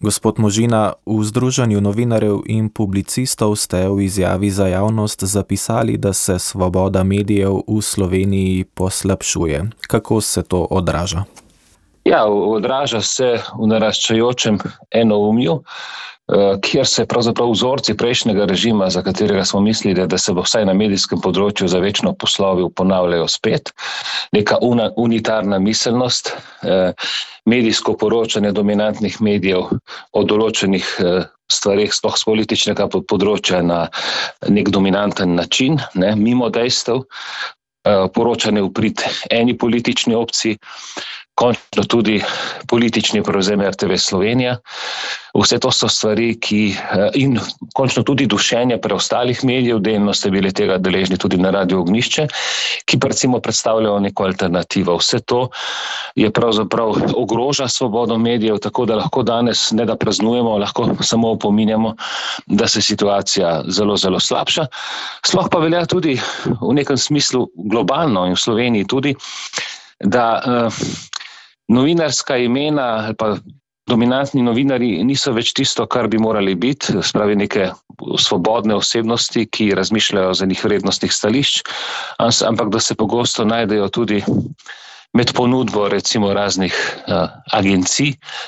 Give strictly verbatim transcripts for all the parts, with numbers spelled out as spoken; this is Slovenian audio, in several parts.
Gospod Možina, v Združenju novinarjev in publicistov ste v izjavi za javnost zapisali, da se svoboda medijev v Sloveniji poslabšuje. Kako se to odraža? Ja, odraža se v naraščajočem enoumju, kjer se pravzaprav vzorci prejšnjega režima, za katerega smo mislili, da se bo vsaj na medijskem področju za večno poslovil, ponavljajo spet. Neka unitarna miselnost, medijsko poročanje dominantnih medijev o določenih stvareh, sploh z političnega področja, na nek dominanten način, ne, mimo dejstev, poročanje v prid eni politični opciji, končno tudi politični prevzem R T V Slovenija. Vse to so stvari, ki in končno tudi dušenje preostalih medijev, delno ste bili tega deležni tudi na Radiu Ognjišče, ki pa recimo predstavljajo neko alternativo. Vse to je pravzaprav ogroža svobodo medijev, tako da lahko danes ne da praznujemo, lahko samo opominjamo, da se situacija zelo, zelo slabša. Sploh pa velja tudi v nekem smislu globalno in v Sloveniji tudi, da uh, novinarska imena ali pa dominantni novinarji niso več tisto, kar bi morali biti, spravi neke svobodne osebnosti, ki razmišljajo za njih vrednostnih stališč, ampak da se pogosto najdejo tudi med ponudbo recimo raznih uh, agencij,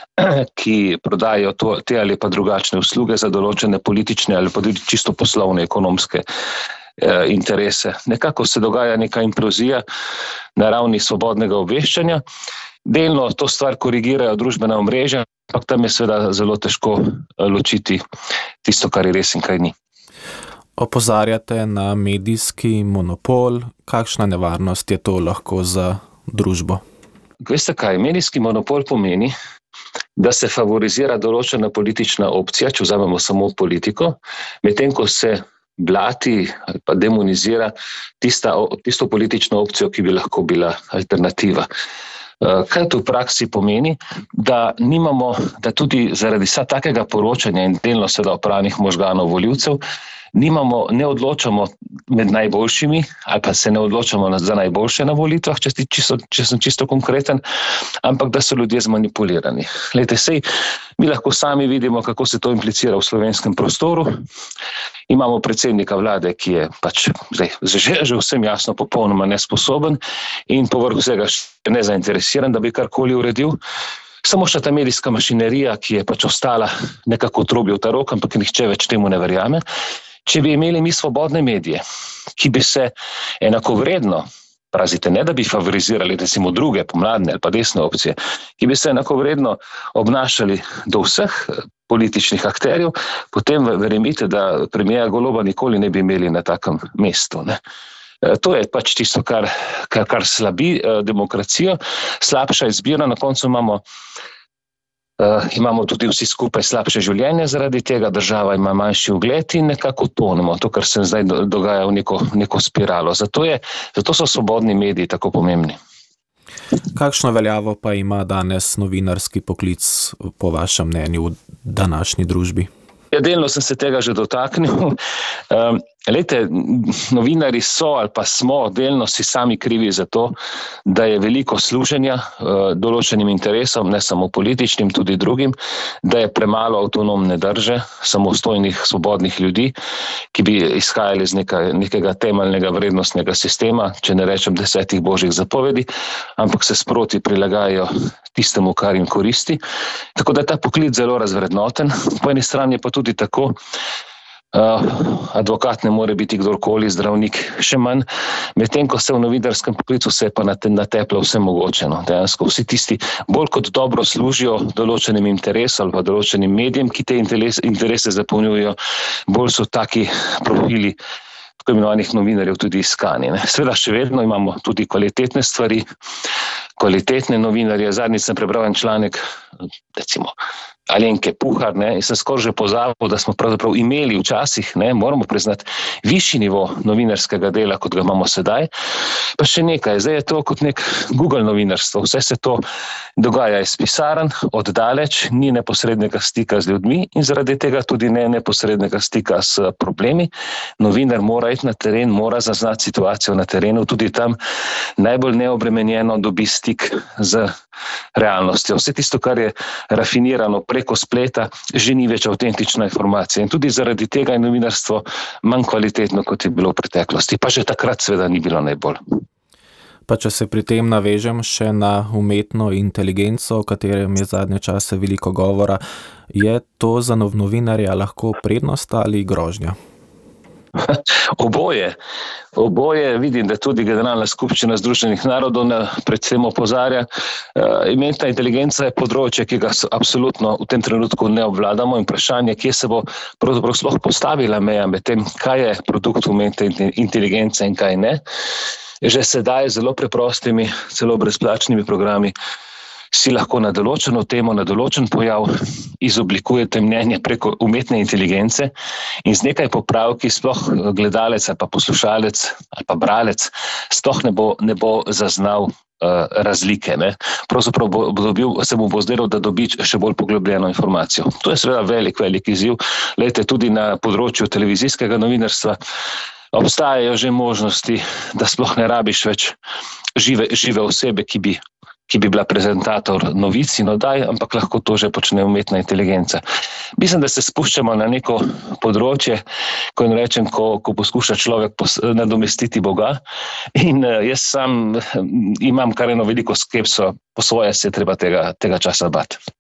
ki prodajajo to, te ali pa drugačne usluge za določene politične ali pa tudi čisto poslovne, ekonomske uh, interese. Nekako se dogaja neka implozija na ravni svobodnega obveščanja. Delno to stvar korigirajo družbena omrežja, ampak tam je seveda zelo težko ločiti tisto, kar je res in kaj ni. Opozarjate na medijski monopol. Kakšna nevarnost je to lahko za družbo? Veste kaj, medijski monopol pomeni, da se favorizira določena politična opcija, če vzamemo samo politiko, medtem ko se blati ali pa demonizira tista, tisto politično opcijo, ki bi lahko bila alternativa. Kaj to v praksi pomeni? Da nimamo, da tudi zaradi vsa takega poročanja in delno seveda opranih možganov volivcev, nimamo, ne odločamo med najboljšimi ali pa se ne odločamo za najboljše na volitvah, če, čisto, če sem čisto konkreten, ampak da so ljudje zmanipulirani. Glejte, sej, mi lahko sami vidimo, kako se to implicira v slovenskem prostoru. Imamo predsednika vlade, ki je pač zdaj, že, že vsem jasno popolnoma nesposoben in povrh vsega nezainteresiran, da bi karkoli uredil. Samo še ta medijska mašinerija, ki je pač ostala nekako otrobi v ta rok, ampak nihče več temu ne verjame. Če bi imeli mi svobodne medije, ki bi se enakovredno, prazite, ne da bi favorizirali recimo druge, pomladne ali pa desne opcije, ki bi se enakovredno obnašali do vseh političnih akterjev, potem verjemite, da premijera Goloba nikoli ne bi imeli na takem mestu, ne. To je pač tisto, kar, kar, kar slabi eh, demokracijo, slabša izbira, na koncu imamo, eh, imamo tudi vsi skupaj slabše življenje zaradi tega, država ima manjši ugled in nekako tonemo, to, kar se zdaj dogaja v neko, neko spiralo. Zato, je, zato so svobodni mediji tako pomembni. Kakšno veljavo pa ima danes novinarski poklic po vašem mnenju v današnji družbi? Ja, delno sem se tega že dotaknil. Um, Lejte, novinari so ali pa smo delno si sami krivi za to, da je veliko služenja uh, določenim interesom, ne samo političnim, tudi drugim, da je premalo avtonomne drže, samostojnih, svobodnih ljudi, ki bi izhajali iz neka, nekega temeljnega vrednostnega sistema, če ne rečem desetih božjih zapovedi, ampak se sproti prilagajajo tistemu, kar jim koristi. Tako da je ta poklic zelo razvrednoten. Po eni strani je pa tudi tako, Uh, advokat ne more biti kdorkoli, zdravnik še manj, medtem ko se v novinarskem poklicu vse pa natepla vse mogoče. No. Dejansko vsi tisti bolj kot dobro služijo določenim interesom ali pa določenim medijem, ki te interese, interese zapolnjujejo, bolj so taki profili tako imenovanih novinarjev tudi iskani. Ne. Seveda še vedno imamo tudi kvalitetne stvari, kvalitetne novinarje. Zadnjič sem prebral en članek, recimo Alenke Puhar, ne, in sem skoraj že pozabil, da smo pravzaprav imeli včasih, ne, moramo priznati, višji nivo novinarskega dela, kot ga imamo sedaj. Pa še nekaj, zdaj je to kot nek Google novinarstvo. Vse se to dogaja iz pisarn, oddaleč, ni neposrednega stika z ljudmi in zaradi tega tudi ne neposrednega stika s problemi. Novinar mora iti na teren, mora zaznati situacijo na terenu, tudi tam najbolj neobremenjeno dobi stik z realnostjo. Vse tisto, kar je rafinirano preko spleta že ni več avtentična informacija. In tudi zaradi tega je novinarstvo manj kvalitetno, kot je bilo v preteklosti. Pa že takrat seveda ni bilo najbolj. Pa če se pri tem navežem še na umetno inteligenco, o katerem je zadnje čase veliko govora, je to za novinarja lahko prednost ali grožnja? Oboje. Oboje, vidim, da tudi Generalna skupščina Združenih narodov predvsem opozarja. Umetna inteligenca je področje, ki ga absolutno v tem trenutku ne obvladamo, in vprašanje, kje se bo pravzaprav sploh postavila meja med tem, kaj je produkt umetne inteligence in kaj ne. Že sedaj zelo preprostimi, celo brezplačnimi programi si lahko na določeno temo, na določen pojav izoblikujete mnenje preko umetne inteligence in z nekaj popravki sploh gledalec ali pa poslušalec ali pa bralec sploh ne bo, ne bo zaznal uh, razlike. Ne? Pravzaprav bo, bo dobil, se mu bo zdelo, da dobi še bolj poglobljeno informacijo. To je seveda velik, velik izziv. Glejte, tudi na področju televizijskega novinarstva obstajajo že možnosti, da sploh ne rabiš več žive, žive osebe, ki bi, ki bi bila prezentator novic in oddaj, ampak lahko to že počne umetna inteligenca. Mislim, da se spuščamo na neko področje, ko jim rečem, ko, ko poskuša človek pos, nadomestiti Boga, in jaz sam imam kar eno veliko skepso, po svoje se treba tega, tega časa bati.